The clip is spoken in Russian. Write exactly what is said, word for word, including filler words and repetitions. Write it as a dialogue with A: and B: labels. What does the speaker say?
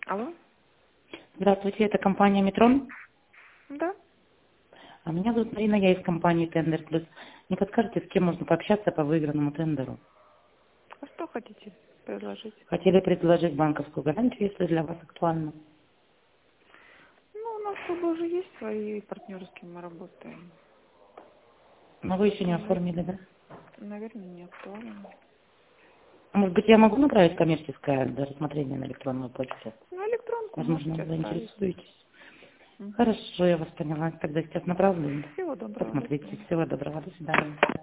A: Алло?
B: Здравствуйте, это компания «Метрон».
A: Да.
B: А меня зовут Марина, я из компании «Тендер Плюс». Не подскажете, с кем можно пообщаться по выигранному тендеру?
A: А что хотите предложить?
B: Хотели предложить банковскую гарантию, если для вас актуально.
A: Ну, у нас как бы уже есть свои партнеры, с кем мы работаем.
B: Но вы еще не
A: Поэтому,
B: оформили, да?
A: наверное, не актуально.
B: А может быть, я могу направить коммерческое для рассмотрения на электронную почту?
A: Ну, электронку
B: Возможно,
A: можете
B: вы
A: оставить.
B: заинтересуетесь.
A: Мгм.
B: Хорошо, я вас поняла. Тогда сейчас направлю.
A: Всего доброго, до
B: Посмотрите.
A: свидания.
B: Всего доброго. До свидания.